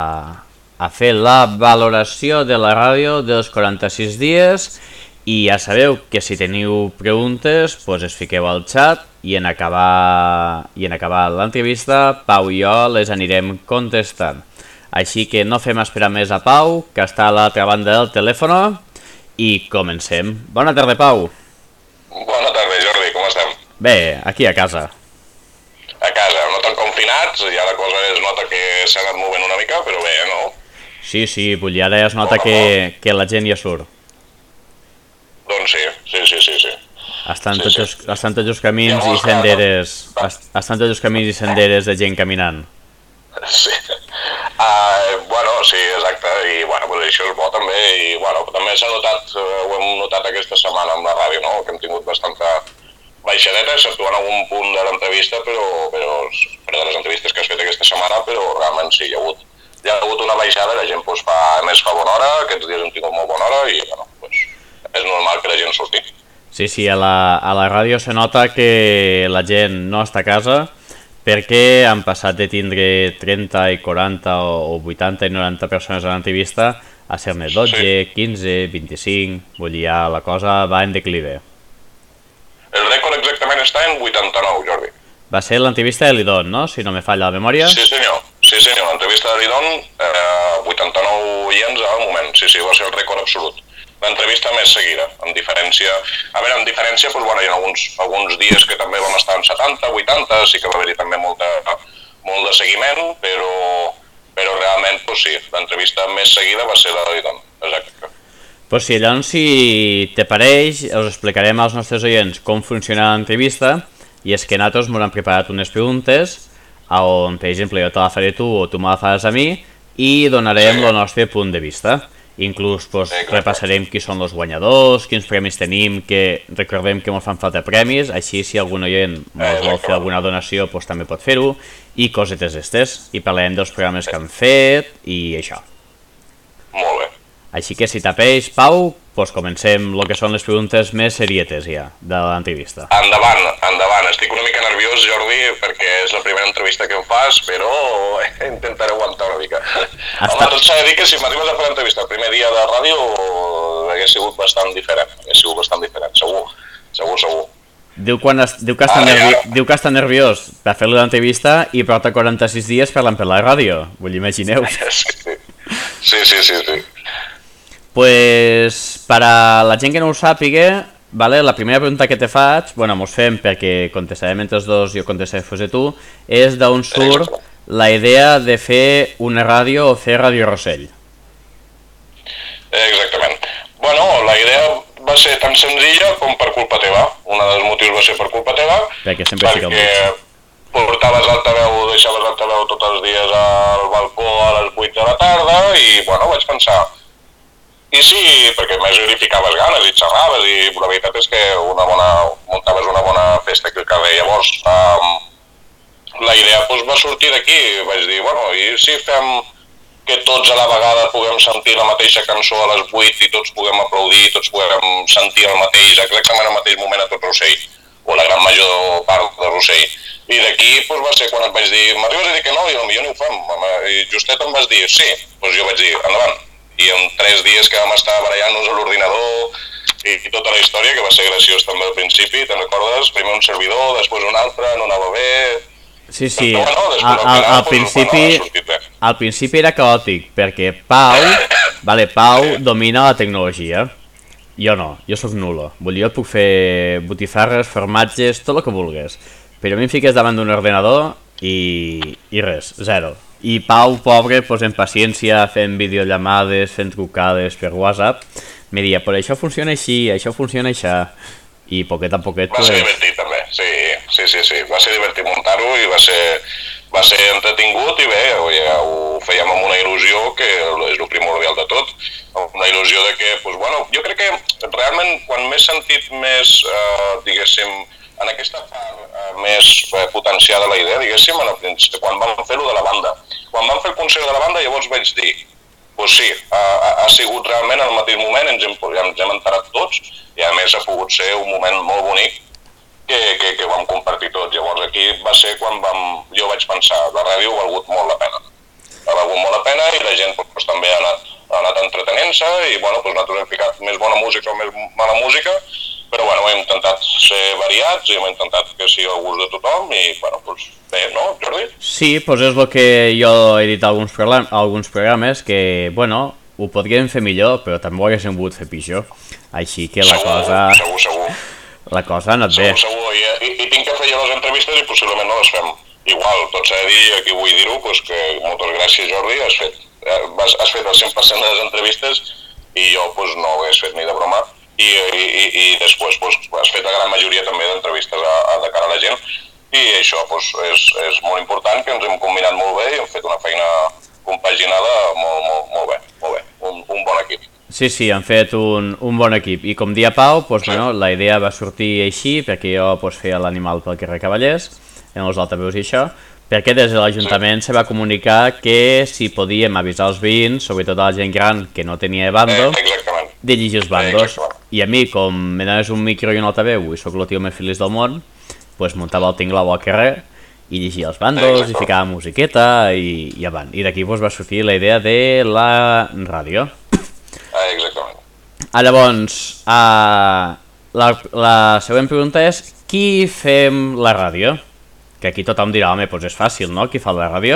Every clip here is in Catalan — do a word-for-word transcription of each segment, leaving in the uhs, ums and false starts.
a fer la valoració de la ràdio dels quaranta-sis dies i ja sabeu que si teniu preguntes pues es fiqueu al xat i en acabar, i en acabar l'entrevista Pau i jo les anirem contestant. Així que no fem esperar més a Pau, que està a l'altra banda del telèfon, i comencem. Bona tarda, Pau. Bona tarda, Jordi, com estem? Bé, aquí a casa. A casa, no tan confinats, ja la cosa es nota que s'ha anat movent una mica, però bé, no? Sí, sí, vull dir, ara es nota Bona, que, que la gent ja surt. Doncs sí, sí, sí, sí, sí. Estan Sí, tots, sí. els, estan tots els camins i Llavors, senderes, clar, es- estan tots els camins i senderes de gent caminant. Sí. Uh, bueno, sí, exacte, i bueno, pues això és bo també, i bueno, també s'ha notat, eh, ho hem notat aquesta setmana amb la ràdio, no?, que hem tingut bastanta baixadeta, exceptuant en algun punt de l'entrevista, però, però, però de les entrevistes que has fet aquesta setmana, però realment sí, hi ha hagut, hi ha hagut una baixada, la gent pues, fa, a més fa bona hora, aquests dies hem tingut molt bona hora, i bueno, pues, és normal que la gent surti. Sí, sí, a la, a la ràdio se nota que la gent no està a casa perquè han passat de tindre trenta i quaranta o vuitanta i noranta persones a l'entrevista a ser-ne dotze, Sí. quinze, vint-i-cinc, vull dir, ja la cosa va en declive. El rècord exactament està en vuitanta-nou, Jordi. Va ser l'entrevista de l'Idon, no?, si no me falla la memòria. Sí senyor, sí senyor, l'entrevista de l'Idon, eh, vuitanta-nou oients al moment, sí, sí, va ser el rècord absolut. L'entrevista més seguida, en diferència... A veure, en diferència, doncs, bueno, hi ha alguns, alguns dies que també vam estar en setanta, vuitanta, sí que va haver-hi també molta, molt de seguiment, però, però realment, doncs sí, l'entrevista més seguida va ser la de l'Idon, exacte. Pues sí, llavors, si te pareix, us explicarem als nostres oients com funciona l'entrevista, i és que nosaltres ens hem preparat unes preguntes on, per exemple, jo te la faré tu o tu me la faràs a mi i donarem Sí. el nostre punt de vista. Inclús pues, Exacte. repassarem qui són els guanyadors, quins premis tenim, que recordem que ens fan falta premis, així si algun oient ens vol fer alguna donació pues, també pot fer-ho, i cosetes d'estes, i parlarem dels programes que han fet i això. Molt bé. Així que si t'apeix, Pau, pues comencem el que són les preguntes més serietes ja de l'entrevista. Endavant, endavant. Estic una mica nerviós, Jordi, perquè és la primera entrevista que em fas, però intentaré aguantar una mica. Està- Home, tot s'ha de dir que si m'arribes a fer l'entrevista el primer dia de ràdio hagués sigut bastant diferent, hagués sigut bastant diferent, segur, segur, segur. Diu, quan es, diu, que està Ara, nervi, ja. diu que està nerviós per fer l'entrevista i porta quaranta-sis dies parlant per la ràdio. Vull dir, imagineu. Sí, sí, sí, sí, sí, sí. Pues, per a la gent que no ho sàpiga, vale, la primera pregunta que te faig, bueno, mos fem perquè contestarem entre els dos, jo contestaré fos de tu, és d'on surt la idea de fer una ràdio o fer Ràdio Rossell. Exactament. Bueno, la idea va ser tan senzilla com per culpa teva. Un dels motius va ser per culpa teva, Perquè sempre fica el perquè portaves altaveu, deixaves altaveu tots els dies al balcó a les vuit de la tarda i, bueno, vaig pensar... I sí, perquè més li ficaves ganes i xerraves i la veritat és que una bona, muntaves una bona festa aquí al carrer. Llavors, um, la idea doncs, va sortir d'aquí. Vaig dir, bueno, i si fem que tots a la vegada puguem sentir la mateixa cançó a les vuit i tots puguem aplaudir, tots puguem sentir el mateix, exactament al mateix moment a tot Rossell, o la gran major part de Rossell. I d'aquí doncs, va ser quan et vaig dir, m'arribes a dir que no, i potser no ho fem. I justet em vas dir, sí, doncs jo vaig dir, endavant. I en tres dies que vam estar barallant-nos a l'ordinador i, i tota la història, que va ser graciós també al principi, te'n recordes? Primer un servidor, després un altre, no anava bé... Sí, sí, Però, bueno, després, al, al al, final, al, doncs, principi, bueno, ha sortit bé. al principi era caòtic, perquè Pau, vale, Pau domina la tecnologia, jo no, jo sóc nulo, vull dir, jo et puc fer botifarres, formatges, tot el que vulguis, però a mi em fiques davant d'un ordenador i, i res, zero. I Pau, pobre, pues, en paciència, fent videollamades, fent trucades per WhatsApp, me deia, però això funciona així, això funciona així, i poquet a poquet... Va ser Pues, divertit també, sí, sí, sí, sí. Va ser divertit muntar-ho i va ser, va ser entretingut i bé, ja ho fèiem amb una il·lusió que és el primordial de tot, una il·lusió de que, doncs, bueno, jo crec que realment quan m'he sentit més, eh, diguéssim, en aquesta part eh, més eh, potenciada la idea, diguéssim, en el, quan vam fer-ho de la banda. Quan vam fer el concert de la banda llavors vaig dir, doncs sí, ha, ha sigut realment al mateix moment, ens hem, ens hem enterat tots i a més ha pogut ser un moment molt bonic que, que, que vam compartir tots. Llavors aquí va ser quan vam, jo vaig pensar, la ràdio ha valgut molt la pena. ha valgut molt la pena i la gent pues, també ha anat, ha anat entretenint-se i bueno, pues, nosaltres hem ficat més bona música o més mala música, però bueno, hem intentat ser variats i hem intentat que sigui al gust de tothom i bueno, pues, bé, no, Jordi? Sí, doncs és el que jo he dit a alguns, program alguns programes, que bueno, ho podríem fer millor, però també ho haguéssim pogut fer pitjor, així que la segur, cosa... Segur, segur. La cosa ha anat segur, bé. Segur, i, i, i tinc que fer jo les entrevistes i possiblement no les fem igual. Tot s'ha de dir, aquí vull dir-ho, pues que moltes gràcies Jordi, has fet, has, has fet el cent per cent de les entrevistes i jo pues, no ho hagués fet ni de broma i, i, i, i després pues, has fet la gran majoria també d'entrevistes a, a, de cara a la gent i això pues, és, és molt important, que ens hem combinat molt bé i hem fet una feina compaginada molt, molt, molt bé, molt bé, un, un bon equip. Sí, sí, han fet un, un bon equip. I com dia Pau, doncs, sí. Bueno, la idea va sortir així, perquè jo doncs, feia l'animal pel carrer Cavallers, en els altaveus i això, perquè des de l'Ajuntament sí. se va comunicar que si podíem avisar els veïns, sobretot a la gent gran que no tenia bando, eh, de llegir els bandos. Eh, I a mi, com me dones un micro i un altaveu i sóc el tio més feliç del món, doncs muntava el tinglau al carrer i llegia els bandos eh, i ficava musiqueta i, i avant. I d'aquí doncs, va sortir la idea de la ràdio. Ah, exactament. Ah, llavors, uh, la, la següent pregunta és qui fem la ràdio? Que aquí tothom dirà, home, doncs és fàcil, no? Qui fa la ràdio?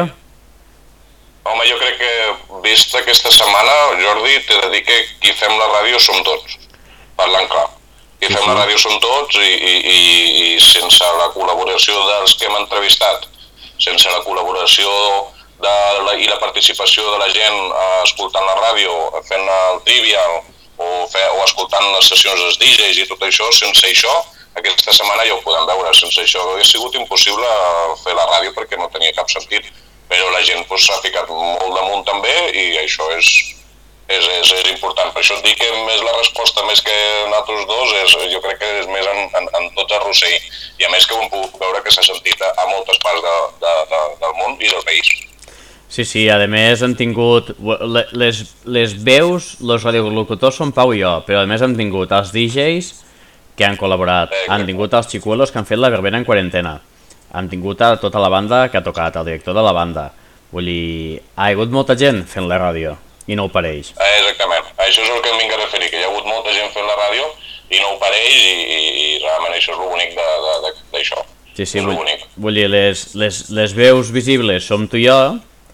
Home, jo crec que, vist aquesta setmana, Jordi, t'he de dir que qui fem la ràdio som tots, parlant clar. Qui sí, fem sí. la ràdio som tots i, i, i, i sense la col·laboració dels que hem entrevistat, sense la col·laboració de la, i la participació de la gent eh, escoltant la ràdio, fent el trivial o, fe, o escoltant les sessions dels D Js i tot això, sense això, aquesta setmana ja ho podem veure, sense això hauria sigut impossible fer la ràdio perquè no tenia cap sentit, però la gent s'ha pues, ficat molt damunt també i això és, és, és, és important. Per això et dic que més la resposta, més que nosaltres dos, és, jo crec que és més en, en, en tots a Rossell i a més que ho hem pogut veure que s'ha sentit a, a moltes parts de, de, de, del món i del país. Sí, sí, a més han tingut, les, les veus, els radiolocutors són Pau i jo, però a més han tingut els D Js que han col·laborat, han tingut els xicuelos que han fet la verbena en quarantena, han tingut a tota la banda que ha tocat, el director de la banda, vull dir, ha hagut molta gent fent la ràdio i no ho pareix. Exactament, això és el que em vinc a referir, que hi ha hagut molta gent fent la ràdio i no ho pareix i, i, i realment això és el bonic d'això. Sí, sí, vull, vull dir, les, les, les veus visibles som tu i jo,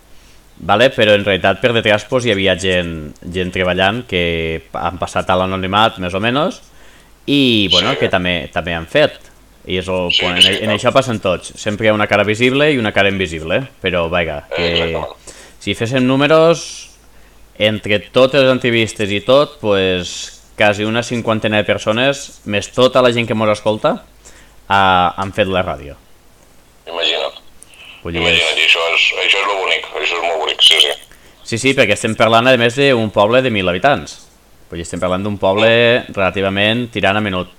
vale? Però en realitat per detrás pues, hi havia gent, gent treballant que han passat a l'anonimat més o menys i bueno, sí. que també, també han fet i és el, sí, en, sí, en això passen tots, sempre hi ha una cara visible i una cara invisible, però vaja, que eh, si féssim números entre totes les entrevistes i tot, pues, quasi una cinquantena de persones més tota la gent que ens escolta uh, han fet la ràdio. Imagina't. Vull dir, Imagina't, i això és, això és lo bonic, això és molt bonic, sí, sí. Sí, sí, perquè estem parlant a més d'un poble de mil habitants. Vull dir, estem parlant d'un poble relativament tirant a menut.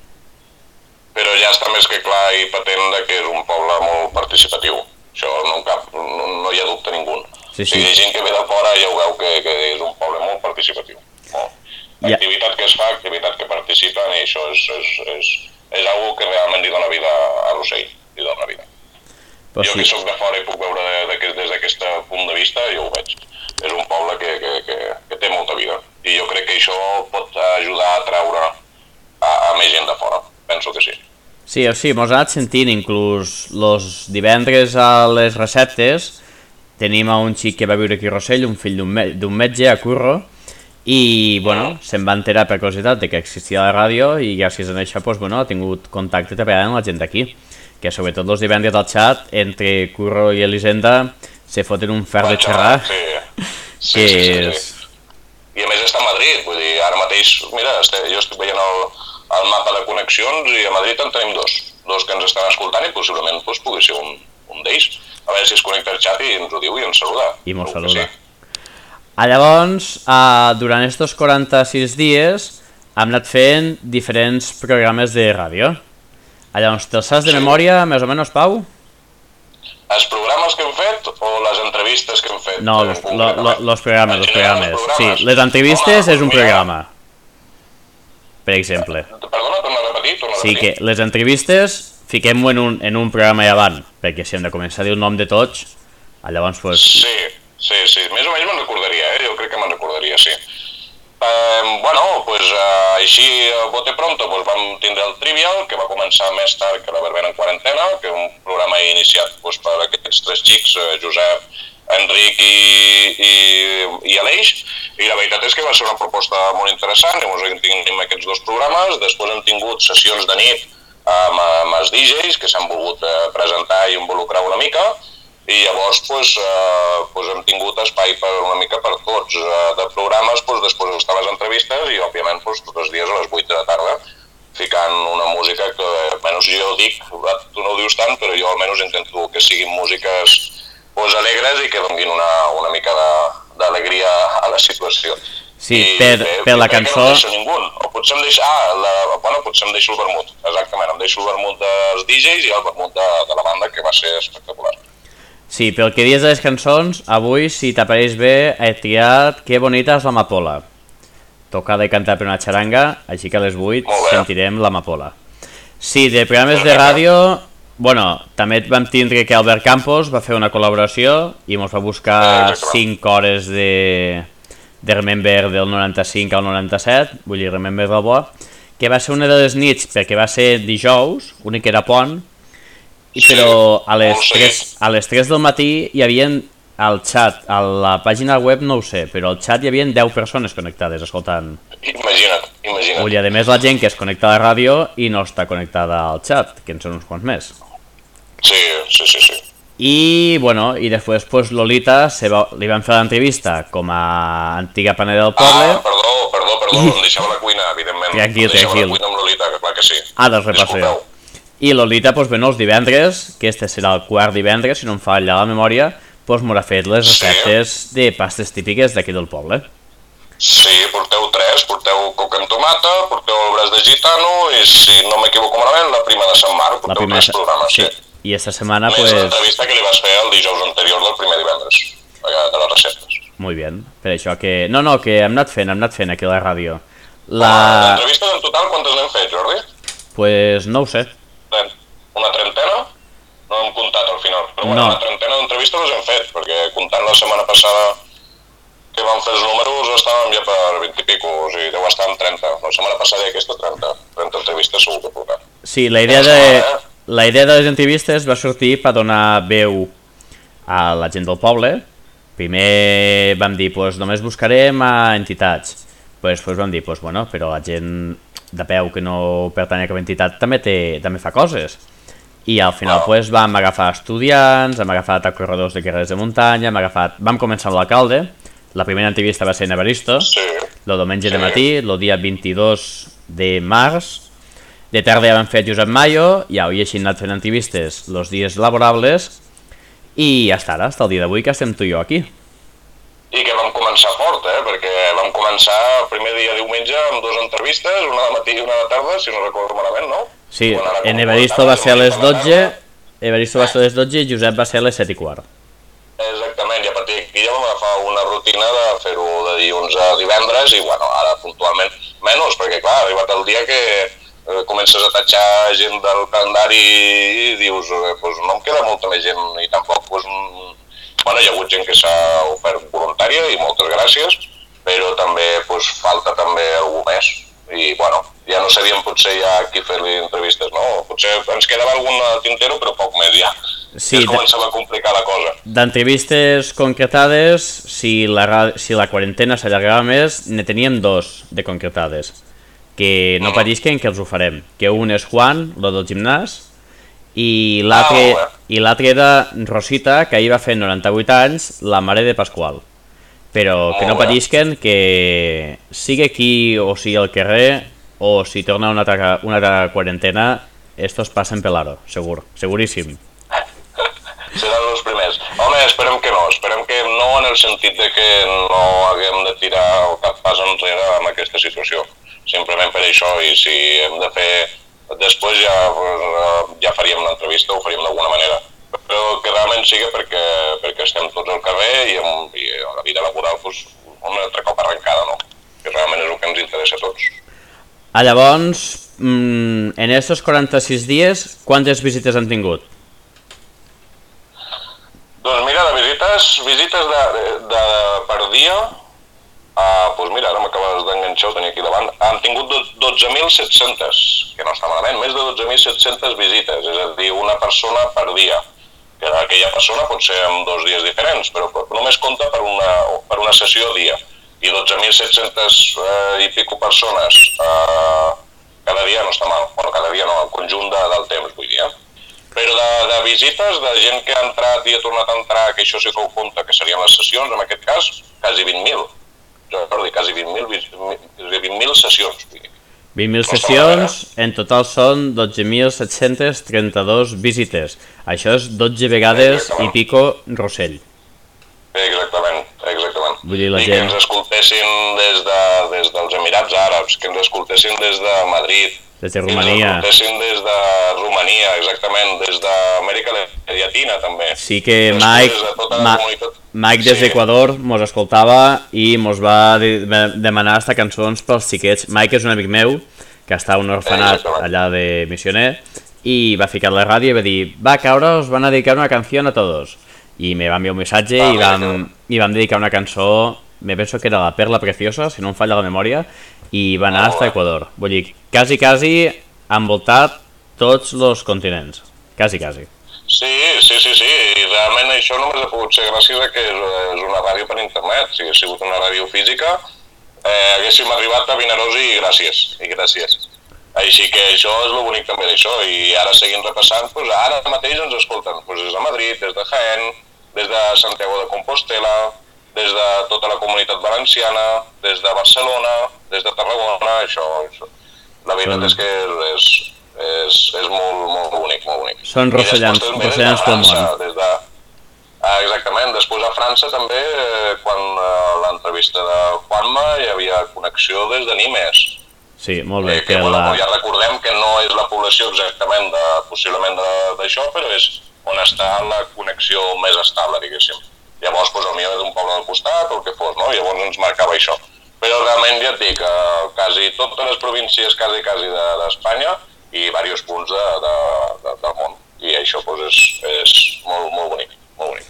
Però ja està més que clar i patent de que és un poble molt participatiu. Això no, cap, no, no hi ha dubte ningú. Sí, sí. Si hi ha gent que ve de fora ja ho veu que, que és un poble molt participatiu. Molt. Activitat que es fa, activitat que participen i això és, és, és, és una que realment li dona vida a Rossell, li dona vida. Però jo sí. que soc de fora i puc veure de, de, des d'aquest punt de vista, jo ho veig. És un poble que, que, que, que té molta vida i jo crec que això pot ajudar a treure a, a més gent de fora, penso que sí. Sí, o sigui, mos ha anat sentint inclús els divendres a les receptes tenim a un xic que va viure aquí a Rossell, un fill d'un me metge a Curro i bueno, mm. se'n va enterar per curiositat de que existia la ràdio i gràcies a això pues, bueno, ha tingut contacte treballant amb la gent d'aquí, que sobretot els divendres al xat entre Curro i Elisenda se foten un fer de xerrar sí. Sí, que sí, sí, és... sí. I a més està a Madrid, vull dir, ara mateix, mira, jo estic veient el, el mapa de connexions i a Madrid en tenim dos, dos que ens estan escoltant i possiblement pues, pugui ser un, un d'ells. A veure si es connecta al xat i ens ho diu i ens saluda. I mos saluda. Sí. Ah, llavors, uh, durant estos quaranta-sis dies hem anat fent diferents programes de ràdio. Ah, llavors, te'ls saps de sí. memòria, més o menys, Pau? Els programes que hem fet o les entrevistes que hem fet? No, los, lo, lo, los programes, los programes. Sí, les entrevistes Home, és un mira. programa, per exemple. Perdona, torna a repetir, torna a sí, repetir. que les entrevistes fiquem-ho en, un, en un programa i avant, perquè si hem de començar a dir el nom de tots, llavors pues... Sí, Sí, sí, més o menys me'n recordaria, eh? Jo crec que me'n recordaria, sí. Eh, bueno, pues, eh, així, a bote pronto, pues, vam tindre el Trivial, que va començar més tard que la Verbena en quarantena, que és un programa iniciat pues, per aquests tres xics, eh, Josep, Enric i, i, i Aleix, i la veritat és que va ser una proposta molt interessant, llavors hem tingut aquests dos programes, després hem tingut sessions de nit amb, amb els D Js que s'han volgut eh, presentar i involucrar una mica, i llavors pues, eh, pues hem tingut espai per una mica per tots eh, de programes, pues, després estan les entrevistes i òbviament pues, tots els dies a les vuit de la tarda ficant una música que, almenys jo dic, tu no ho dius tant, però jo almenys intento que siguin músiques pues, alegres i que donguin una, una mica d'alegria a la situació. Sí, I, per, bé, per la cançó... No em deixo ningú, o potser em deixo... Ah, la, bueno, potser em deixo el vermut, exactament, em deixo el vermut dels D Js i el vermut de, de la banda, que va ser espectacular. Sí, pel que dius de les cançons, avui, si t'apareix bé, he triat Que bonita és l'amapola. Tocada i cantar per una xaranga, així que a les vuit sentirem l'amapola. Sí, de programes de ràdio... Bueno, també vam tindre que Albert Campos va fer una col·laboració i ens va buscar cinc hores de, de Remember del noranta-cinc al noranta-set, vull dir, Remember del bo, que va ser una de les nits perquè va ser dijous, únic que era pont, i però a les, tres, a les tres del matí hi havia al xat, a la pàgina web no ho sé, però al xat hi havia deu persones connectades escoltant. Imagina't, imagina't. Vull dir, a més la gent que es connecta a la ràdio i no està connectada al xat, que en són uns quants més. Sí, sí, sí, sí. I, bueno, i després pues, Lolita se va, li van fer l'entrevista com a antiga panera del poble. Ah, perdó, perdó, perdó, I... em deixava la cuina, evidentment. Tranquil, em deixava tranquil. la cuina amb Lolita, que clar que sí. Ara els repasso jo. I Lolita, pues, bueno, els divendres, que este serà el quart divendres, si no em falla la memòria, pues, m'haurà fet les receptes sí. de pastes típiques d'aquí del poble. Sí, porteu tres, porteu coca amb tomata, porteu el braç de gitano i, si no m'equivoco malament, la prima de Sant Marc, porteu tres programes, sí. sí. I esta setmana, més pues... l'entrevista que li vas fer el dijous anterior del primer divendres, de les receptes. Molt bé, per això que... No, no, que hem anat fent, hem anat fent aquí a la ràdio. La... L'entrevista en total quantes n'hem fet, Jordi? Pues no ho sé. Una trentena? No hem comptat al final, però bueno, no. Una trentena d'entrevistes les hem fet, perquè comptant la setmana passada que vam fer els números estàvem ja per vint i pico, o sigui, deu estar en trenta. La setmana passada i aquesta trenta, trenta entrevistes segur que portar. Sí, la idea de... La idea de les entrevistes va sortir per donar veu a la gent del poble. Primer vam dir, pues, només buscarem a entitats. Pues, pues vam dir, pues, bueno, però la gent de peu que no pertany a cap entitat també, té, també fa coses. I al final pues, vam agafar estudiants, hem agafat a corredors de carrers de muntanya, hem agafat... Vam començar amb l'alcalde, la primera entrevista va ser en Evaristo, sí. el diumenge de matí, el dia vint-i-dos de març. De tarda ja vam fer Josep Mayo, i avui així hem anat fent entrevistes els dies laborables, i ja està, fins el dia d'avui que estem tu i jo aquí. I que vam començar fort, eh? Perquè vam començar el primer dia diumenge amb dues entrevistes, una de matí i una de tarda, si no recordo malament, no? Sí, en Evaristo va ser a les dotze, Evaristo va ser a les dotze i Josep va ser a les set i quart. Exactament, i a partir d'aquí ja vam agafar una rutina de fer-ho de dilluns a divendres, i bueno, ara puntualment menys, perquè clar, ha arribat el dia que comences a tatxar gent del calendari i dius, eh, pues no em queda molta més gent, i tampoc, pues, bueno, hi ha hagut gent que s'ha ofert voluntària i moltes gràcies, però també pues, falta també algú més, i bueno, ja no sabíem potser ja qui fer-li entrevistes, no? Potser ens quedava algun tintero, però poc més ja. Sí, ja es començava a complicar la cosa. D'entrevistes concretades, si la, si la quarantena s'allargava més, ne teníem dos de concretades. Que no patisquen que els ho farem, que un és Juan, el del gimnàs, i l'altre ah, i l'altre era Rosita, que ahir va fer noranta-vuit anys, la mare de Pasqual. Però que no patisquen, que sigui aquí o sigui al carrer, o si torna una altra, una altra quarantena, estos passen pel aro, segur, seguríssim. Seran els primers. Home, esperem que no, esperem que no en el sentit de que no haguem de tirar el cap pas enrere amb aquesta situació. Simplement per això, i si hem de fer després ja, ja faríem l'entrevista, ho faríem d'alguna manera. Però que realment sigui perquè, perquè estem tots al carrer i, amb, i a la vida laboral pues, un altre cop arrencada, no? Que realment és el que ens interessa a tots. Ah, llavors, en aquests quaranta-sis dies, quantes visites han tingut? Doncs mira, de visites, visites de, Uh, doncs mira, ara m'acabes d'enganxar, ho tenia aquí davant. Han tingut dotze mil set-centes, que no està malament, més de dotze mil set-centes visites, és a dir, una persona per dia. Que aquella persona pot ser en dos dies diferents, però només compta per una, per una sessió a dia. I dotze mil set-centes eh, i pico persones eh, cada dia no està mal. Bueno, cada dia no, el conjunt de, del temps, vull dir. Eh? Però de, de visites, de gent que ha entrat i ha tornat a entrar, que això sí que ho compta, que serien les sessions, en aquest cas, quasi vint mil. Jordi, quasi vint mil sessions. vint mil sessions, en total són dotze mil set-centes trenta-dos visites. Això és dotze vegades i pico Rossell. Exactament, exactament. Vull dir, la I gent... que ens escoltessin des, de, des dels Emirats Àrabs, que ens escoltessin des de Madrid, des de Romania. Que ens escoltessin des de Romania, exactament, des d'Amèrica Llatina també. Sí que Mike... Des de tota la Ma... comunitat... Mike des d'Equador mos escoltava i mos va de demanar hasta cançons pels xiquets. Mike és un amic meu que està a un orfenat allà de missioner i va ficar la ràdio i va dir va, que ara us van a dedicar una canció a tots. I me va enviar un missatge i vam, i vam dedicar una cançó, me penso que era La Perla Preciosa, si no em falla la memòria, i va anar fins a Equador. Vull dir, quasi, quasi ha envoltat tots els continents. Quasi, quasi. Sí, sí, sí, sí, i realment això només ha pogut ser gràcies a que és una ràdio per internet. Si hagués sigut una ràdio física, eh, haguéssim arribat a Vinaròs i gràcies, i gràcies. Així que això és el bonic també d'això, i ara seguint repassant, doncs ara mateix ens escolten doncs des de Madrid, des de Jaén, des de Santiago de Compostela, des de tota la comunitat valenciana, des de Barcelona, des de Tarragona, això, això. La veritat és que és... És, és molt, molt bonic, molt bonic. Són rossellans, rossellans del món. Des de, ah, exactament, després a França també, eh, quan eh, l'entrevista de Juanma hi havia connexió des de Nimes. Sí, molt bé. Eh, que, que bueno, la... ja recordem que no és la població exactament de, possiblement d'això, però és on està la connexió més estable, diguéssim. Llavors, doncs, el millor és un poble del costat o el que fos, no? Llavors ens marcava això. Però realment ja et dic, eh, quasi totes les províncies quasi, quasi d'Espanya, de, i diversos punts de, de, de, del món. I això pues, és, és molt, molt bonic, molt bonic.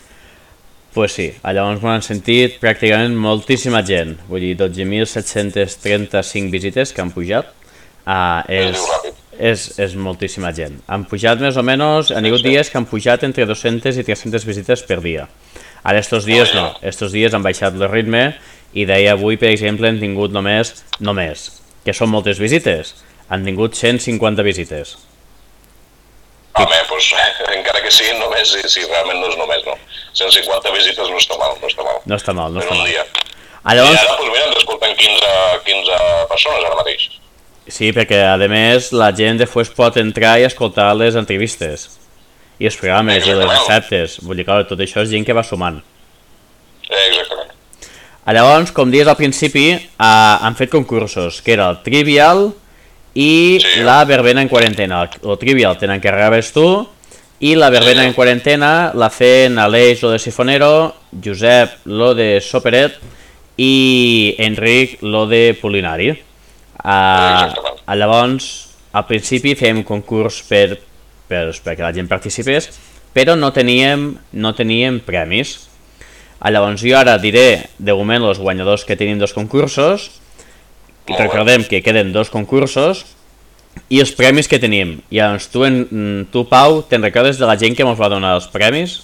Pues sí, llavors m'ho han sentit pràcticament moltíssima gent. Vull dir, dotze mil set-cents trenta-cinc visites que han pujat. Uh, és, és, és moltíssima gent. Han pujat més o menys, han hagut dies que han pujat entre dues-centes i tres-centes visites per dia. Ara estos dies no, estos dies han baixat el ritme i deia avui, per exemple, han tingut només, només, que són moltes visites, han tingut cent cinquanta visites. Home, doncs, encara que siguin només, si, si realment no és només, no. cent cinquanta visites no està mal, no està mal. No està mal, no està mal. En un dia. Ah, llavors... I ara, doncs mira, ens escolten quinze, quinze persones ara mateix. Sí, perquè a més la gent després pot entrar i escoltar les entrevistes. I els programes i les receptes. Vull dir, clar, tot això és gent que va sumant. Exactament. Llavors, com dius al principi, eh, han fet concursos, que era el Trivial i sí. la verbena en quarantena. El Trivial te n'encarregaves tu i la verbena sí. en quarantena la feien Aleix, lo de Sifonero, Josep, lo de Soperet i Enric, lo de Polinari. Uh, llavors, al principi fèiem un concurs per, per, perquè la gent participés, però no teníem, no teníem premis. Llavors jo ara diré de moment els guanyadors que tenim dos concursos. I recordem que queden dos concursos i els premis que tenim. I llavors tu, en, tu Pau, te'n recordes de la gent que ens va donar els premis?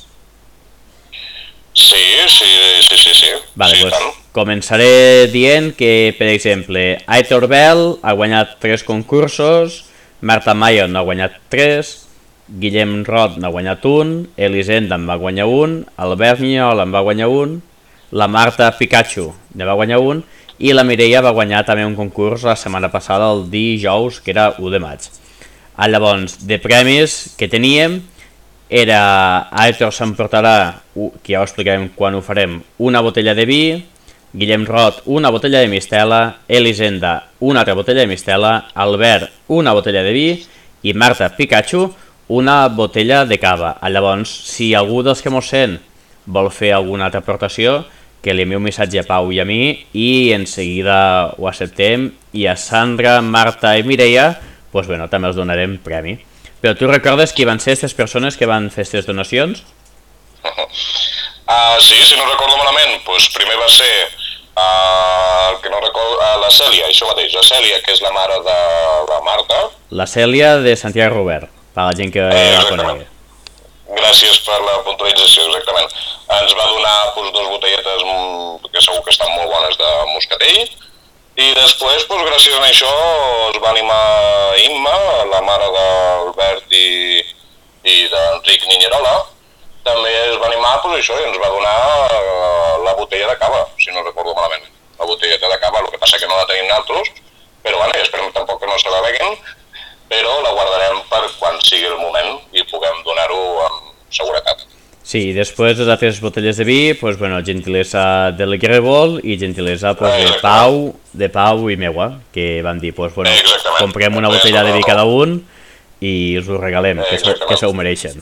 Sí, sí, sí, sí, sí. Vale, sí, pues, començaré dient que, per exemple, Aitor Bell ha guanyat tres concursos, Marta Mayon ha guanyat tres, Guillem Rot n'ha guanyat un, Elisenda en va guanyar un, Albert Minyol en va guanyar un, la Marta Pikachu ne va guanyar un, i la Mireia va guanyar també un concurs la setmana passada, el dijous, que era u de maig. Llavors, de premis que teníem, era Aitor s'emportarà, que ja ho explicarem quan ho farem, una botella de vi, Guillem Rot una botella de mistela, Elisenda una altra botella de mistela, Albert una botella de vi i Marta Pikachu una botella de cava. Llavors, si algú dels que mos sent vol fer alguna altra aportació, que li enviï un missatge a Pau i a mi i en seguida ho acceptem, i a Sandra, Marta i Mireia pues, bueno, també els donarem premi. Però tu recordes qui van ser aquestes persones que van fer aquestes donacions? Uh, sí, si no recordo malament, pues, primer va ser uh, això mateix, la Cèlia, que és la mare de la Marta. La Cèlia de Santiago Robert, per la gent que eh, la conegui. Gràcies per la puntualització, exactament. Ens va donar doncs, dues botelletes que segur que estan molt bones de moscatell, i després, doncs, gràcies a això, es va animar Imma, la mare d'Albert i, i d'Enric Niñerola. També es va animar, doncs, això, i ens va donar la botella de cava, si no recordo malament. La botelleta de cava, el que passa que no la tenim nosaltres, però bueno, esperem tampoc que no se la beguin, però la guardarem per quan sigui el moment i puguem donar-ho amb seguretat. Sí, i després les altres botelles de vi, pues, bueno, gentilesa de l'Egrevol i gentilesa pues, de Pau, de Pau i meua, que van dir, pues, bueno, comprem una botella de vi cada un i us ho regalem, que se, que se ho mereixen.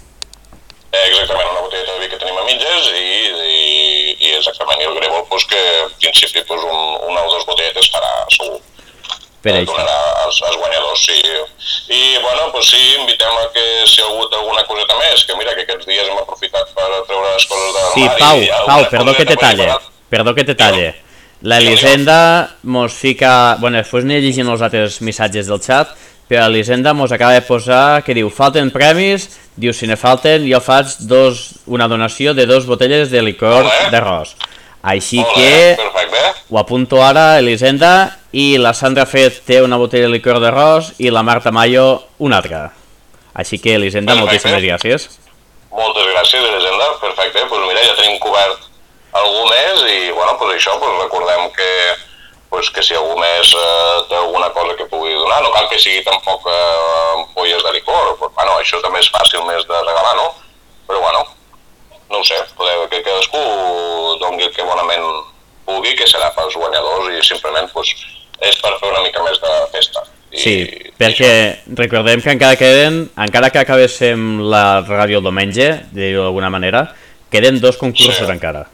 Exactament, una botella de vi que tenim a mitges i, i, i exactament, i el Grevol, pues, que en principi pues, un, una o dues botelletes farà segur. Per això. Donarà als, als guanyadors, sí. I, bueno, pues sí, invitem a que si hi ha hagut alguna coseta més, que mira, que aquests dies hem aprofitat per treure les coses de l'armari. Sí, Pau, Pau, perdó que te talle, perdó que te talle. La Elisenda mos fica... Bueno, després aniré llegint els altres missatges del xat, però l'Elisenda mos acaba de posar que diu, falten premis, diu, si ne falten, jo faig dos, una donació de dos botelles de licor d'arròs. Així que ho apunto ara, Elisenda, i la Sandra Fet té una botella de licor d'arròs i la Marta Mayo una altra. Així que, Elisenda, moltíssimes gràcies. Moltes gràcies, Elisenda, perfecte. Doncs mira, ja tenim cobert algú més i, bueno, doncs això, doncs recordem que, doncs que si algú més eh, té alguna cosa que pugui donar, no cal que sigui tampoc eh, ampolles de licor, doncs, bueno, això també és fàcil més de regalar, no? Però, bueno, no ho sé, podeu, que cadascú doni el que bonament pugui, que serà pels guanyadors i simplement pues, és per fer una mica més de festa. I, sí, perquè i recordem que encara queden, encara que acabéssim la ràdio el diumenge, de dir-ho d'alguna manera, queden dos concursos sí. encara.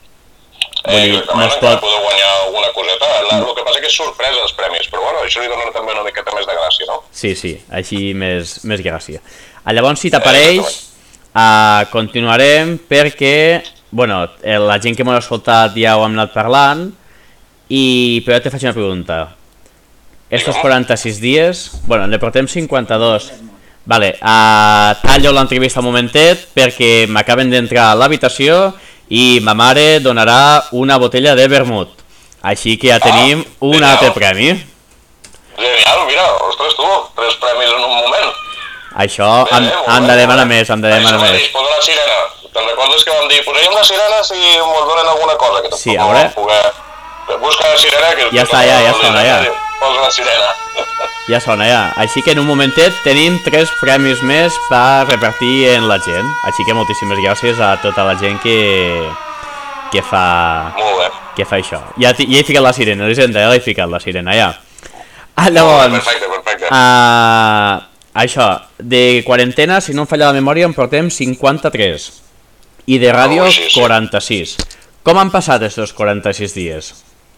Vull dir, no es pot... podeu guanyar alguna coseta, la, el que passa que és sorpresa els premis, però bueno, això li dona també una miqueta més de gràcia, no? Sí, sí, així més, més gràcia. Llavors, si t'apareix... Eh, Uh, continuarem perquè, bueno, la gent que m'ha escoltat ja ho hem anat parlant, i però te faig una pregunta. Estos quaranta-sis dies, bueno, ne portem cinquanta-dos. Vale, uh, tallo l'entrevista un momentet perquè m'acaben d'entrar a l'habitació i ma mare donarà una botella de vermut. Així que ja tenim ah, un altre premi. Genial, mira, ostres tu, tres premis en un moment. Això hem, hem de demanar més, hem de demanar més. Això posa la sirena. Te'n recordes que vam dir, posarem la sirena si ens donen alguna cosa? Que sí, a veure... Poder... Busca la sirena que... Ja està, ja, ja sona, ja. Posa la sirena. Ja sona, ja. Així que en un momentet tenim tres premis més per repartir en la gent. Així que moltíssimes gràcies a tota la gent que... que fa... Molt bé. Que fa això. Ja, ja he ficat la sirena, Elisenda, ja l'he ficat la sirena, ja. Ah, llavors... Perfecte, perfecte. Uh... Això, de quarantena, si no em falla la memòria, en portem cinquanta-tres. I de ràdio, oh, sí, sí. quaranta-sis. Com han passat aquests quaranta-sis dies?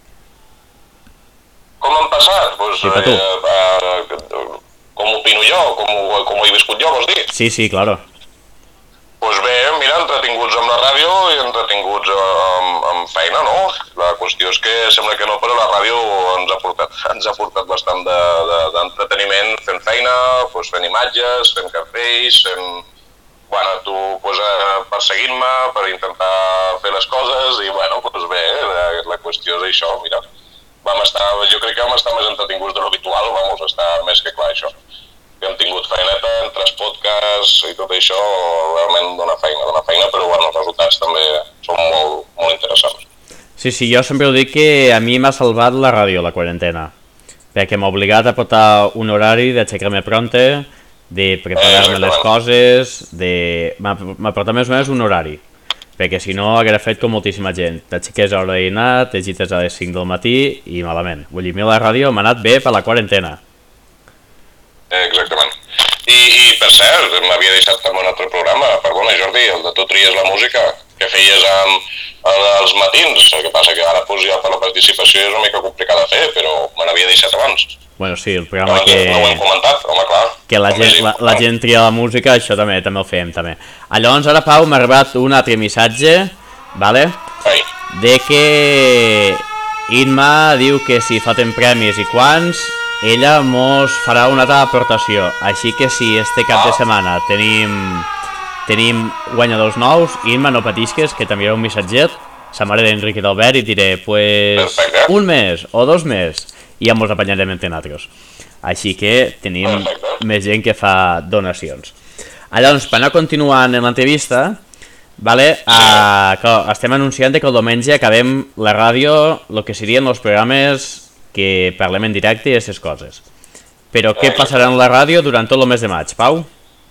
Com han passat? Pues, sí, tu. Eh, eh, com opino jo, com, com ho he viscut jo, vols dir? Sí, sí, claro. Pues bé, mira, entretinguts amb la ràdio i entretinguts amb, amb feina, no? La qüestió és que sembla que no, però la ràdio ens ha portat, ens ha portat bastant d'entreteniment de, de, fent feina, pues, fent imatges, fent cartells, fent... Bueno, tu pues, perseguint-me per intentar fer les coses i, bueno, pues bé, la, la qüestió és això, mira. Vam estar, jo crec que vam estar més entretinguts de l'habitual, vam estar més que clar, això. Que hem tingut feineta entre els podcasts i tot això, realment dona feina, dona feina, però bueno, els resultats també són molt, molt interessants. Sí, sí, jo sempre ho dic que a mi m'ha salvat la ràdio, la quarantena, perquè m'ha obligat a portar un horari d'aixecar-me pronte, de preparar-me eh, les coses, de... m'ha portat més o menys un horari, perquè si no haguera fet com moltíssima gent, t'aixeques a l'hora d'anar, t'agites a les cinc del matí i malament. Vull dir, a mi la ràdio m'ha anat bé per la quarantena. Exactament. I, i per cert, m'havia deixat també un altre programa, perdona Jordi, el de Tu tries la música, que feies amb, els matins, el que passa que ara pues, ja per la participació és una mica complicat de fer, però me n'havia deixat abans. Bueno, sí, el programa abans que... No ho hem comentat, home, clar. Que la gent, la, la gent tria la música, això també també ho fem, també. Llavors, ara, Pau, m'ha arribat un altre missatge, vale? Ei. De que Inma diu que si falten premis i quants, ella mos farà una altra aportació. Així que si este cap de setmana tenim tenim guanyadors nous, Inma, no patisques, que t'enviaré un missatget, sa mare d'Enric i d'Albert, i diré, pues, un mes o dos més, i ja mos apanyarem entre nosaltres. Així que tenim més gent que fa donacions. Llavors, per anar continuant en l'entrevista, vale, uh, que estem anunciant que el diumenge acabem la ràdio, el que serien els programes que parlem en directe i aquestes coses. Però què passarà en la ràdio durant tot el mes de maig, Pau?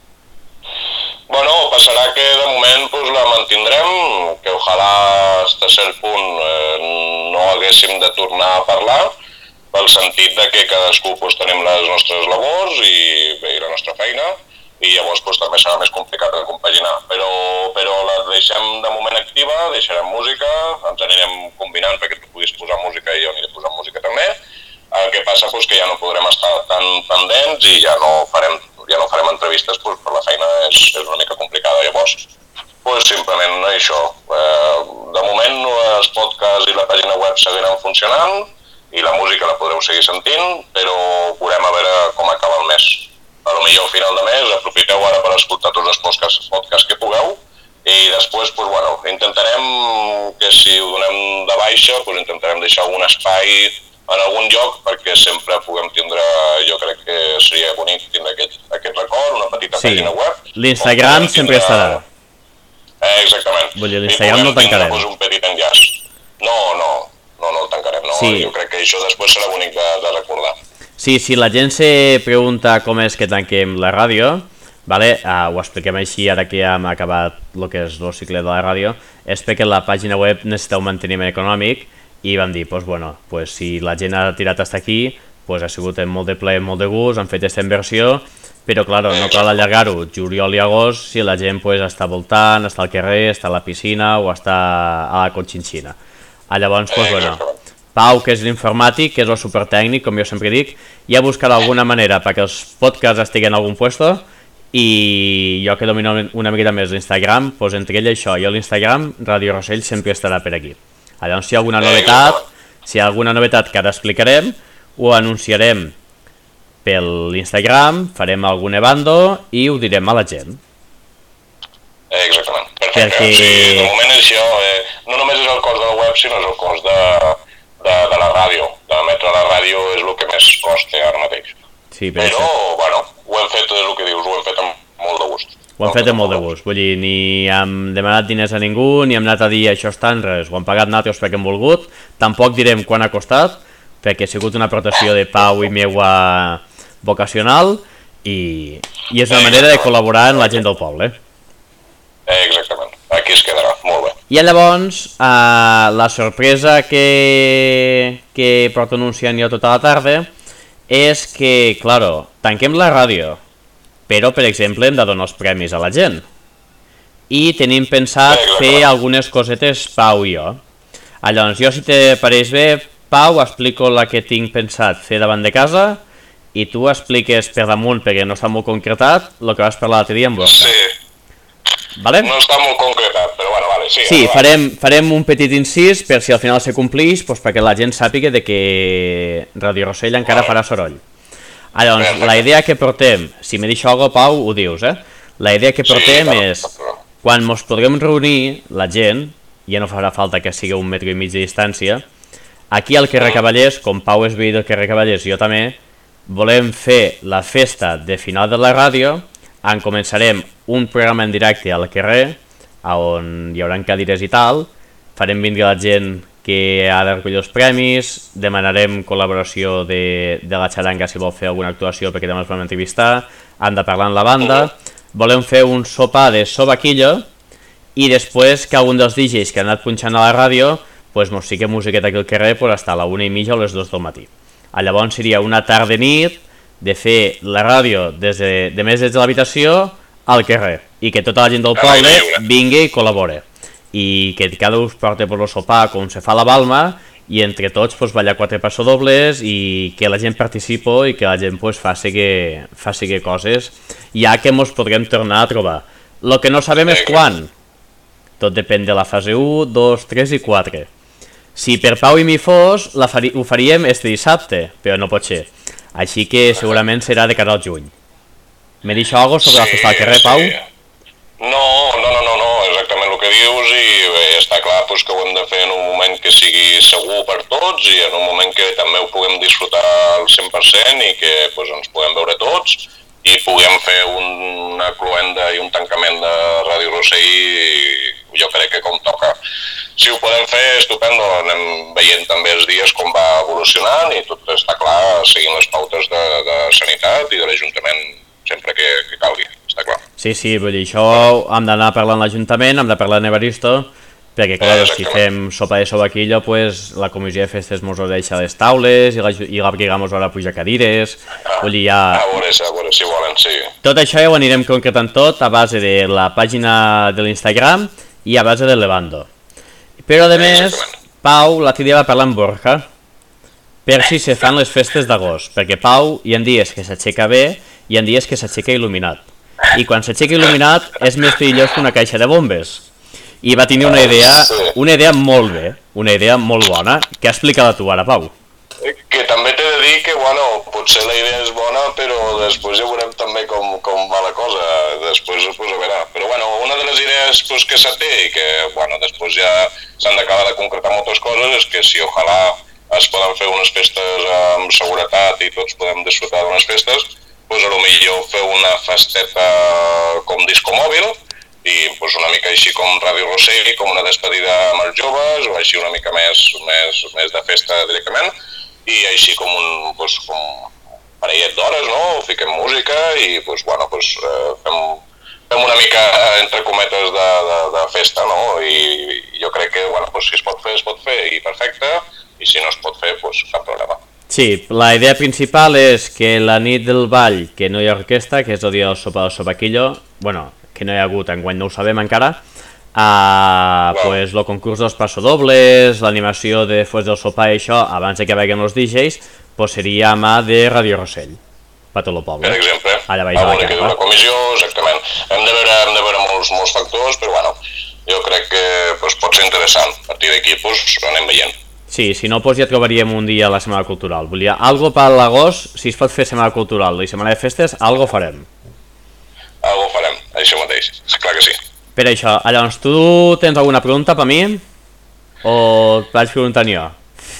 Bueno, passarà que de moment pues, la mantindrem, que ojalà fins a cert punt eh, no haguéssim de tornar a parlar, pel sentit de que cadascú pues, tenim les nostres labors i, bé, i la nostra feina, i llavors pues, també serà més complicat de compaginar. Però, però la deixem de moment activa, deixarem música, ens anirem combinant perquè tu puguis posar música i jo aniré posant música també. El que passa pues, que ja no podrem estar tan pendents i ja no farem, ja no farem entrevistes pues, per la feina és, és una mica complicada. Llavors, pues, simplement això. Eh, de moment els podcasts i la pàgina web seguiran funcionant i la música la podreu seguir sentint, però veurem a veure com acaba el mes. A lo millor al final de mes aprofiteu ara per escoltar tots els podcasts, podcasts que pugueu i després pues, bueno, intentarem que si ho donem de baixa pues, intentarem deixar algun espai en algun lloc perquè sempre puguem tindre, jo crec que seria bonic tindre aquest, aquest record, una petita sí. pàgina web. L'Instagram sempre estarà. Eh, exactament. Vull dir, l'Instagram no el tancarem. Pues, un petit enllaç. No, no, no, no el tancarem. No. Sí. Jo crec que això després serà bonic de, de recordar. Sí, si la gent se pregunta com és que tanquem la ràdio, vale? uh, ho expliquem així ara que ja hem acabat el que és el cicle de la ràdio, és perquè la pàgina web necessita un manteniment econòmic i vam dir, pues, bueno, pues, si la gent ha tirat fins aquí, pues, ha sigut molt de ple, molt de gust, han fet aquesta inversió, però claro, no cal allargar-ho juliol i agost si la gent pues, està voltant, està al carrer, està a la piscina o està a la Conchinchina. Ah, llavors, pues, bueno, Pau, que és l'informàtic, que és el supertècnic, com jo sempre dic, ja buscarà alguna manera perquè els podcasts estiguen en algun puesto i jo que domino una miqueta més l'Instagram, pues, entre ell i això, jo l'Instagram, Ràdio Rossell sempre estarà per aquí. Llavors, si hi ha alguna novetat, si hi ha alguna novetat que ara explicarem, ho anunciarem per l'Instagram, farem algun evento i ho direm a la gent. Exactament, perfecte. Perquè... Sí, de moment és això, eh, no només és el cost de la web, sinó és el cost de, de, de la ràdio. D'emetre la ràdio és el que més costa ara mateix. Sí, però, però bueno, ho hem fet, és el que dius, ho hem fet amb molt de gust. Ho hem fet amb molt de gust, vull dir, ni hem demanat diners a ningú, ni hem anat a dir això està en res, ho hem pagat nosaltres perquè hem volgut, tampoc direm quan ha costat, perquè ha sigut una aportació de Pau i meua vocacional i, i és una manera de col·laborar amb la gent del poble. Exactament, aquí es quedarà, molt bé. I llavors, eh, la sorpresa que, que porto anunciant jo tota la tarda és que, claro, tanquem la ràdio, però, per exemple, hem de donar els premis a la gent. I tenim pensat fer algunes cosetes, Pau i jo. Llavors, jo, si te pareix bé, Pau, explico la que tinc pensat fer davant de casa i tu expliques per damunt, perquè no està molt concretat, el que vas parlar l'altre dia amb vostre. Sí. Vale? No està molt concretat, però bueno, vale, sí. Sí, farem, farem un petit incís per si al final se complix, doncs perquè la gent sàpiga de que Ràdio Rossell encara farà soroll. Llavors, la idea que portem, si me deixo alguna cosa, Pau, ho dius, eh? La idea que portem sí, és, quan ens podrem reunir, la gent, ja no farà falta que sigui un metre i mig de distància, aquí al carrer Cavallers, com Pau és veí del carrer Cavallers i jo també, volem fer la festa de final de la ràdio, en començarem un programa en directe al carrer, on hi haurà cadires i tal, farem vindre la gent que ha de recollir els premis, demanarem col·laboració de, de la xaranga si vol fer alguna actuació perquè també els vam entrevistar, han de parlar amb la banda, volem fer un sopar de sobaquillo i després que algun dels D Js que han anat punxant a la ràdio pues, mos fiquem musiqueta aquí al carrer pues, hasta la una i mitja o les dues del matí. Llavors seria una tarda nit de fer la ràdio des de, de més des de l'habitació al carrer i que tota la gent del poble vingui i col·labore. I que cada un porta per el sopar com se fa la balma i entre tots pues, ballar quatre passodobles i que la gent participi i que la gent pues, faci, que, faci que coses ja que ens podrem tornar a trobar. El que no sabem és quan. Tot depèn de la fase u, dos, tres i quatre. Si per Pau i mi fos, la fari, ho faríem este dissabte, però no pot ser. Així que segurament serà de cara al juny. M'he dit alguna cosa sobre sí, la festa al carrer, Pau? Sí. No, no, no, no, no, exactament el que dius i bé, està clar pues, que ho hem de fer en un moment que sigui segur per tots i en un moment que també ho puguem disfrutar al cent per cent i que pues, ens puguem veure tots i puguem fer una cloenda i un tancament de Ràdio Rossell i jo crec que com toca. Si ho podem fer, estupendo, anem veient també els dies com va evolucionant i tot està clar, seguint les pautes de, de sanitat i de l'Ajuntament sempre que, que calgui, està clar. Sí, sí, vull dir, això hem d'anar parlant l'Ajuntament, hem de parlar amb Evaristo, perquè clar, eh, si fem sopa de sobaquillo, pues, la comissió de festes mos ho deixa a les taules i la, i la brigada mos haurà pujar cadires, ah, vull dir, ja... A veure, a veure si volen, sí. Tot això ja ho anirem concretant tot a base de la pàgina de l'Instagram i a base del Levando. Però, a més, Pau l'altre dia va parlar amb Borja per si se fan les festes d'agost, perquè Pau hi ha dies que s'aixeca bé i hi ha dies que s'aixeca il·luminat. I quan s'aixeca il·luminat és més perillós que una caixa de bombes. I va tenir una idea, una idea molt bé, una idea molt bona, que explica-la tu ara, Pau. Que també t'he de dir que, bueno, potser la idea és bona, però després ja veurem també com, com va la cosa, després pues, a veure. Però, bueno, una de les idees pues, que se té i que, bueno, després ja s'han d'acabar de concretar moltes coses és que si ojalà es poden fer unes festes amb seguretat i tots podem disfrutar d'unes festes, pues, a lo millor fer una festeta com disco mòbil i pues, una mica així com Ràdio Rossell, com una despedida amb els joves o així una mica més, més, més de festa directament i així com un pues, com parellet d'hores, no? Fiquem música i pues, bueno, pues, eh, fem, fem una mica entre cometes de, de, de festa, no? I, i jo crec que bueno, pues, si es pot fer, es pot fer i perfecte i si no es pot fer, pues, cap problema. Sí, la idea principal és que la nit del ball, que no hi ha orquestra, que és el dia del sopa del sopaquillo, bueno, que no hi ha hagut, enguany no ho sabem encara, uh, wow. pues el concurs dels passodobles, l'animació de després del sopar i això, abans de que veguen els D Js, pues seria a mà de Ràdio Rossell, per tot el poble. Per exemple, allà a veure que diu la comissió, exactament. Hem de veure, hem de veure molts, molts factors, però bueno, jo crec que pues, pot ser interessant. A partir d'aquí pues, anem veient. Sí, si no, doncs ja trobaríem un dia a la Setmana Cultural. Volia algo per l'agost, si es pot fer Setmana Cultural i Setmana de Festes, algo farem. Algo farem, això mateix, clar que sí. Per això, llavors, tu tens alguna pregunta per mi? O et vaig preguntant jo?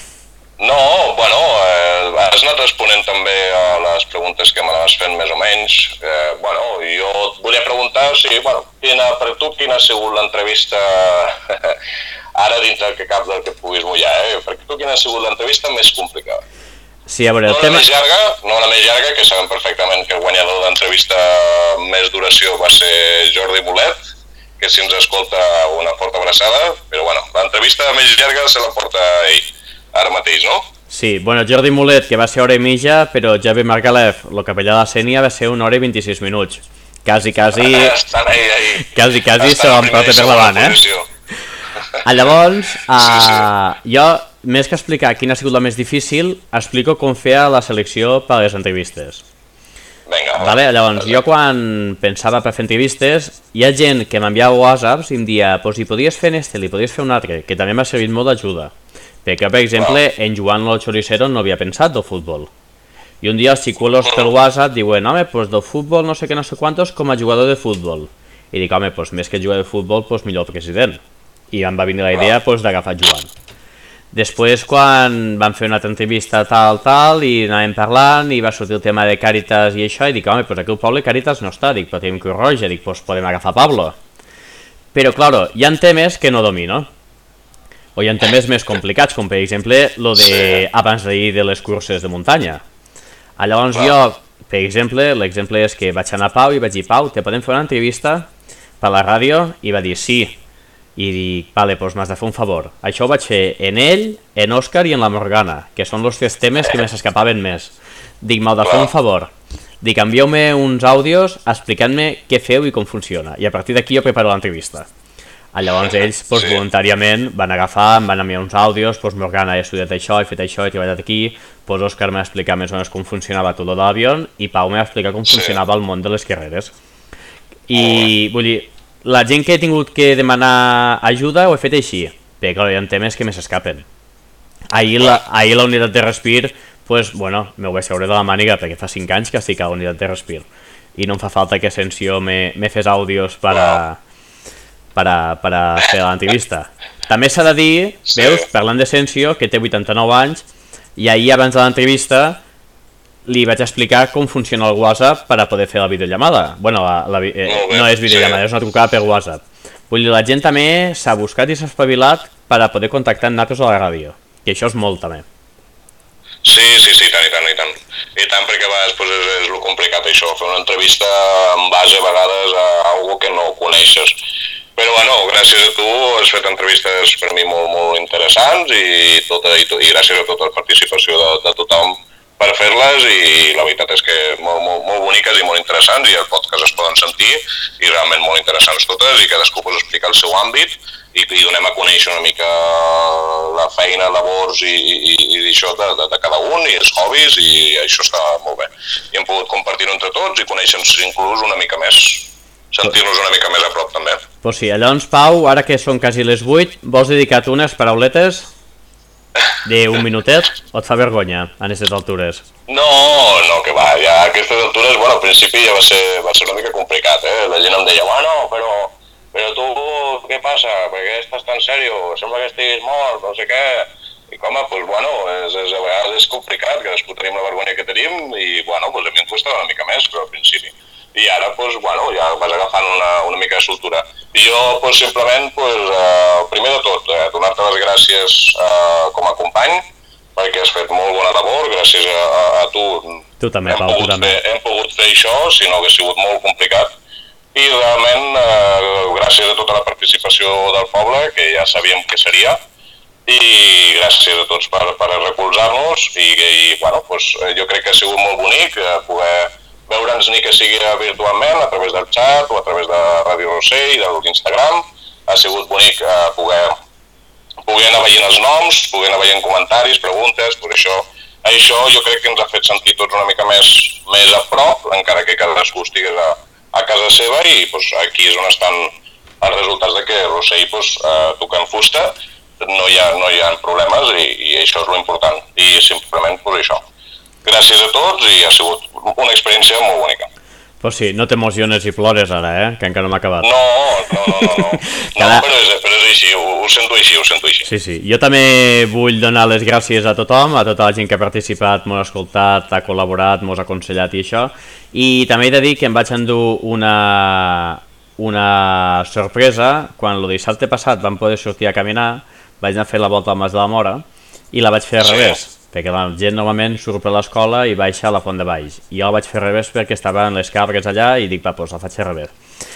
No, bueno, eh, has anat responent també a les preguntes que me les fent més o menys. Eh, bueno, jo et volia preguntar si, bueno, quina, per tu quina ha sigut l'entrevista... Ara dintre que cap del que et puguis mullar, eh? Perquè tu quina ha sigut l'entrevista més complicada? Sí, a veure, no el tema... la més llarga, no la més llarga, que sabem perfectament que el guanyador d'entrevista més duració va ser Jordi Mulet, que si ens escolta una forta abraçada, però bueno, l'entrevista més llarga se la porta ell, ara mateix, no? Sí, bueno, Jordi Mulet, que va ser hora i mitja, però Javi Margalef, el capellà de la Sénia, va ser una hora i vint-i-sis minuts. Quasi, quasi... Estan ahí, ahí. Quasi, quasi se l'emporta per davant, eh? Ah, llavors, uh, sí, sí. jo, més que explicar quina ha sigut la més difícil, explico com feia la selecció per a les entrevistes. Vinga, vale? Llavors, jo quan pensava per fer entrevistes, hi ha gent que m'enviava whatsapps i em dia, pues, si podies fer en este, li podies fer un altre, que també m'ha servit molt d'ajuda. Perquè, per exemple, wow. en Joan el Choricero no havia pensat del futbol. I un dia els xicuelos per WhatsApp diuen, home, pues del futbol no sé què, no sé quantos, com a jugador de futbol. I dic, home, pues més que jugar de futbol, pues millor el president. I em va venir la idea pues, d'agafar Joan. Després, quan vam fer una altra entrevista tal, tal, i anàvem parlant, i va sortir el tema de Càritas i això, i dic, home, pues aquí el Pablo Càritas no està, dic, però tenim Cruz Roja, dic, pues podem agafar Pablo. Però, claro, hi ha temes que no domino, o hi ha temes més complicats, com per exemple, lo de abans d'ahir de les curses de muntanya. Llavors jo, per exemple, l'exemple és que vaig anar a Pau i vaig dir, Pau, te podem fer una entrevista per la ràdio? I va dir, sí. I dic, vale, doncs m'has de fer un favor. Això ho vaig fer en ell, en Òscar i en la Morgana, que són els tres temes que més s'escapaven més. Dic, m'heu de fer un favor. Dic, envieu-me uns àudios explicant-me què feu i com funciona. I a partir d'aquí jo preparo l'entrevista. Llavors ells, doncs, sí. voluntàriament, van agafar, em van enviar uns àudios, doncs Morgana, he estudiat això, he fet això, he treballat aquí, doncs Òscar m'ha explicat més o menys com funcionava tot de l'avió i Pau m'ha explicat com sí. funcionava el món de les carreres. I, vull dir, la gent que he tingut que demanar ajuda ho he fet així, perquè clar, hi ha temes que me s'escapen. Ahir la, ahir la unitat de respir, pues, bueno, me ho vaig treure de la màniga perquè fa cinc anys que estic a la unitat de respir i no em fa falta que Asensio me, me fes àudios per a, per a, per a fer l'entrevista. També s'ha de dir, sí. Veus, parlant d'Asensio, que té vuitanta-nou anys, i ahir abans de l'entrevista li vaig explicar com funciona el WhatsApp per a poder fer la videollamada. Bueno, la, la, eh, no és videollamada, sí. És una trucada per WhatsApp. Vull dir, la gent també s'ha buscat i s'ha espavilat per a poder contactar amb nosaltres a la ràdio, que això és molt també. Sí, sí, sí, tant i tant, i tant. I tant perquè a vegades pues, és, és el complicat això, fer una entrevista en base a vegades a algo que no coneixes. Però bueno, gràcies a tu has fet entrevistes per mi molt, molt interessants i, tota, i, to, i gràcies a tota la participació de, de tothom per fer-les i la veritat és que molt, molt, molt boniques i molt interessants i el podcast es poden sentir i realment molt interessants totes i cadascú pot explicar el seu àmbit i, i donem a conèixer una mica la feina, labors i, i, i això de, de, de cada un i els hobbies i això està molt bé. I hem pogut compartir-ho entre tots i conèixer-nos inclús una mica més, sentir-nos una mica més a prop també. Pues sí, llavors Pau, ara que són quasi les vuit, vols dedicar-te unes parauletes d'un minutet o et fa vergonya a aquestes altures? No, no, que va, ja a aquestes altures, bueno, al principi ja va ser, va ser una mica complicat, eh? La gent em deia, bueno, però, però tu què passa? Per què estàs tan sèrio? Sembla que estiguis mort, no sé què. I com, pues bueno, és, és, a vegades és complicat, cadascú tenim la vergonya que tenim i bueno, pues a mi em costava una mica més, però al principi. I ara, pues, bueno, ja vas agafant una, una mica de soltura. I jo, pues, simplement, pues, eh, primer de tot, eh, donar-te les gràcies eh, com a company, perquè has fet molt bona labor, gràcies a, a, a tu. Tu també, Pau, tu també. Fer, hem pogut fer això, si no hagués sigut molt complicat. I realment, eh, gràcies a tota la participació del poble, que ja sabíem que seria, i gràcies a tots per, per recolzar-nos, i, i bueno, pues, jo crec que ha sigut molt bonic eh, poder veure'ns ni que sigui virtualment, a través del xat o a través de Ràdio Rossell i de l'Instagram. Ha sigut bonic eh, poder, poder anar veient els noms, poder anar veient comentaris, preguntes, per això, això jo crec que ens ha fet sentir tots una mica més, més a prop, encara que cadascú estigués a, a casa seva i pues, aquí és on estan els resultats de que Rossell pues, eh, tocant fusta, no hi ha, no hi ha problemes i, i això és l'important, i simplement pues, això. Gràcies a tots i ha sigut una experiència molt bonica. Pues sí, no t'emociones i plores ara, eh? Que encara no m'ha acabat. No, no, no, no, no. Cada... no però, és, però és així, ho, ho sento així, ho sento així. Sí, sí. Jo també vull donar les gràcies a tothom, a tota la gent que ha participat, m'ha escoltat, ha col·laborat, m'ha aconsellat i això. I també he de dir que em vaig endur una, una sorpresa quan el dissabte passat vam poder sortir a caminar, vaig anar a fer la volta al Mas de la Mora i la vaig fer al revés. Sí. Perquè la gent normalment surt per l'escola i baixa a la Font de Baix. I jo la vaig fer al revés perquè estava en les càrregues allà i dic, va, doncs la faig al revés.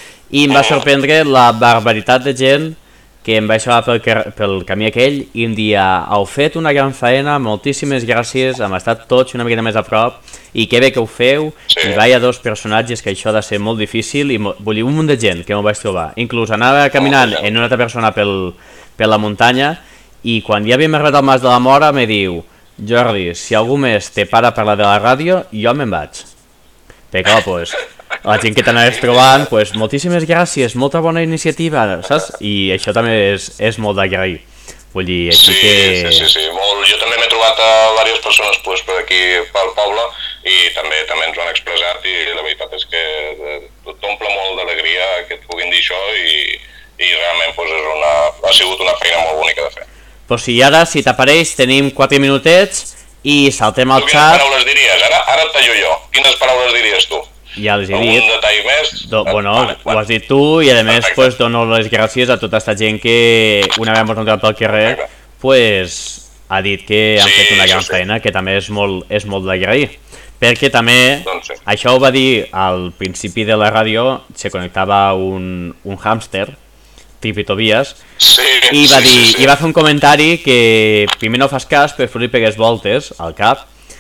I em va sorprendre la barbaritat de gent que em baixava pel, pel camí aquell i em dia, heu fet una gran feina, moltíssimes gràcies, hem estat tots una mica més a prop i que bé que ho feu, sí. I vaia dos personatges que això ha de ser molt difícil i vull dir, un munt de gent que m'ho vaig trobar. Inclús anava caminant en una altra persona pel, per la muntanya i quan ja havíem arribat al Mas de la Mora me diu, Jordi, si algú més te para a parlar de la ràdio, jo me'n vaig. Perquè, clar, pues, la gent que t'anaves trobant, pues, moltíssimes gràcies, molta bona iniciativa, saps? I això també és, és molt d'agrair. Vull dir, aquí sí, que... Sí, sí, sí, molt. Jo també m'he trobat a diverses persones pues, per aquí, pel poble, i també també ens ho han expressat, i la veritat és que t'omple molt d'alegria que et puguin dir això, i, i realment pues, és una, ha sigut una feina molt bonica de fer. Pues si ara, si t'apareix, tenim quatre minutets i saltem al tu xat. Quines paraules diries? Ara, ara et tallo jo. Quines paraules diries tu? Ja les he dit. Algun detall més? Do, bueno, vale, ho has dit tu i a més pues, dono les gràcies a tota aquesta gent que una vegada ens hem trobat pel carrer pues, ha dit que han sí, fet una gran sí. feina, que també és molt, és molt d'agrair. Perquè també, doncs sí. Això ho va dir al principi de la ràdio, se connectava un, un hàmster, Tripitovies, sí, i va sí, dir, sí, sí. i va fer un comentari que primer no fas cas, però després li pegués voltes al cap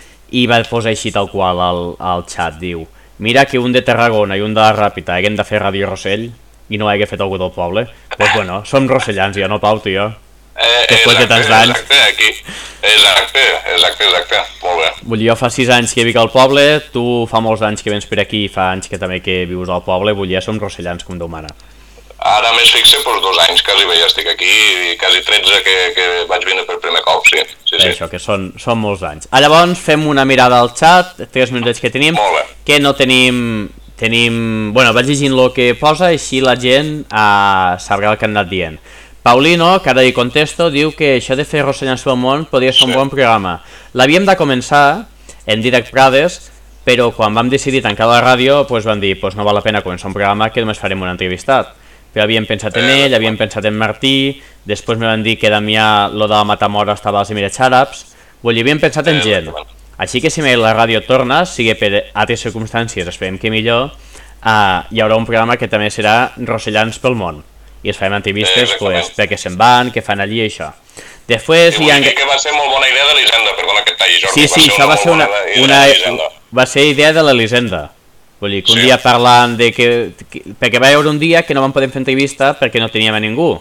i va posar així tal qual al, al xat, diu, mira que un de Tarragona i un de la Ràpita haguem de fer Ràdio Rossell i no hagué fet algú del poble. Doncs pues bueno, som rossellans ja, no Pau, tu i jo? Eh, Després exacte, de tants anys. Exacte, aquí. Exacte, exacte, exacte, molt bé. Vull dir, jo fa sis anys que vic al poble, tu fa molts anys que vens per aquí i fa anys que també que vius al poble, vull dir, ja som rossellans com Déu mana. Ara més fixe, doncs dos anys quasi bé ja estic aquí, i quasi tretze que, que vaig vindre per primer cop, sí. sí, sí. Això, que són, són molts anys. Ah, llavors fem una mirada al xat, tres minutets que tenim, que no tenim... tenim... Bueno, vaig llegint el que posa, així la gent eh, sabrà el que han anat dient. Paulino, que ara hi contesto, diu que això de fer Rossellans pel món podria ser un sí. bon programa. L'havíem de començar en Direct Prades, però quan vam decidir tancar la ràdio, doncs vam dir, doncs no val la pena començar un programa que només farem un entrevistat. Però havíem pensat en ell, havíem pensat en Martí, després me van dir que Damià, lo de la Matamora, estava als Emirats Àrabs, vull dir, havíem pensat en gent. Així que si mai la ràdio torna, sigui per altres circumstàncies, esperem que millor, uh, hi haurà un programa que també serà Rossellans pel món. I es farem entrevistes, pues, perquè se'n van, que fan allí, això. Després... I vull dir que va ser molt bona idea de l'Hisenda, perdona que et talli, Jordi. Sí, sí, això va ser una... Va ser idea de l'Hisenda. Vull dir, que un sí. dia parlant de que, que... Perquè va haver un dia que no vam poder fer entrevista perquè no teníem a ningú.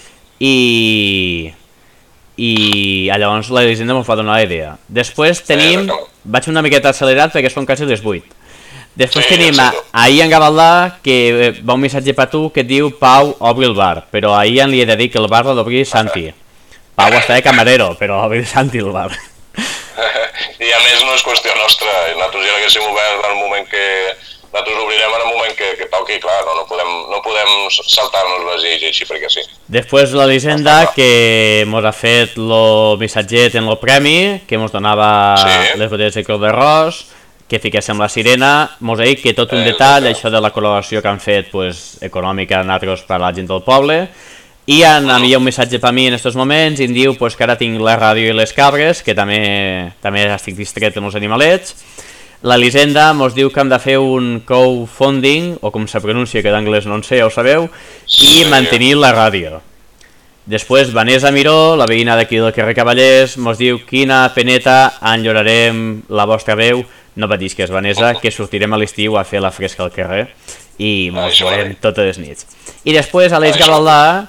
I... I llavors la Hisenda ens va donar la idea. Després tenim... Sí, vaig una miqueta accelerat perquè són quasi les vuit. Després sí, tenim a, ahir en Gavaldà, que va un missatge per tu que et diu Pau, obri el bar. Però ahir en li he de dir que el bar l'ha d'obrir Santi. Pau està de camarero, però obri Santi el bar. I a més no és qüestió nostra. Nosaltres ja l'haguéssim obert en el moment que... Nosaltres obrirem en el moment que, que toqui, clar, no, no podem, no podem saltar-nos les lleis així perquè sí. Després la Lisenda, que mos ha fet el missatget en el premi, que mos donava sí. les botelles de Creu d'Arròs, que fiquéssim la sirena, mos ha dit que tot un eh, detall, això de la col·laboració que han fet pues, econòmica nosaltres per a la gent del poble, i en envia un missatge per mi en aquests moments i em diu pues, que ara tinc la ràdio i les cabres, que també, també estic distret amb els animalets. La Lisenda mos diu que hem de fer un crowdfunding, o com se pronuncia, que d'anglès no en sé, ja ho sabeu, i mantenir la ràdio. Després Vanessa Miró, la veïna d'aquí del carrer Cavallers, mos diu quina peneta enllorarem la vostra veu. No patis que és Vanessa, que sortirem a l'estiu a fer la fresca al carrer i mos veurem totes les nits. I després Aleix Gavaldà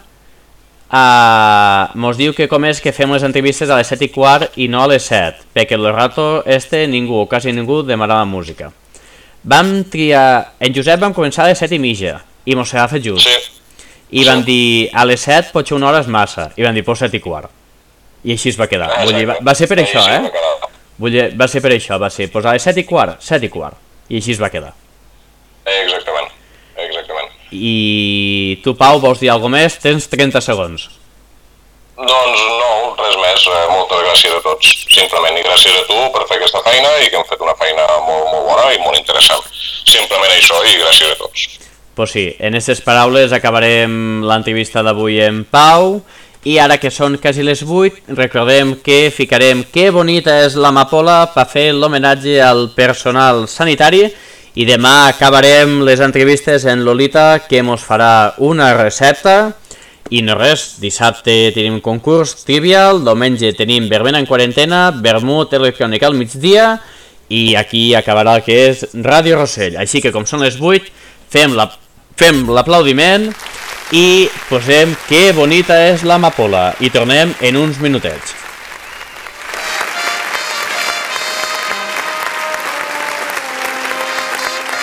Uh, mos diu que com és que fem les entrevistes a les set i quart i no a les set, perquè el rato este ningú, o quasi ningú, demanava música. Vam triar... En Josep vam començar a les set i mitja i mos s'ha fet just. Sí. I sí. Vam dir a les set potser una hora és massa, i vam dir pues set i quart. I així es va quedar. Ah, Vull dir, va, va ser per sí, això, eh? Vull dir, va ser per això, va ser pues a les set i quart, set i quart. I així es va quedar. Exactament, exactament. I tu, Pau, vols dir alguna més? Tens trenta segons. Doncs no, res més. Moltes gràcies a tots, simplement. I gràcies a tu per fer aquesta feina i que hem fet una feina molt, molt bona i molt interessant. Simplement això i gràcies a tots. Pues sí, en aquestes paraules acabarem l'entrevista d'avui en Pau. I ara que són quasi les vuit, recordem que ficarem que bonita és l'amapola per fer l'homenatge al personal sanitari. I demà acabarem les entrevistes en Lolita, que mos farà una recepta. I no res, dissabte tenim concurs trivial, diumenge tenim verbena en quarantena, vermut electrònic al migdia, i aquí acabarà el que és Ràdio Rossell. Així que com són les vuit, fem la, fem l'aplaudiment i posem que bonita és l'amapola. I tornem en uns minutets.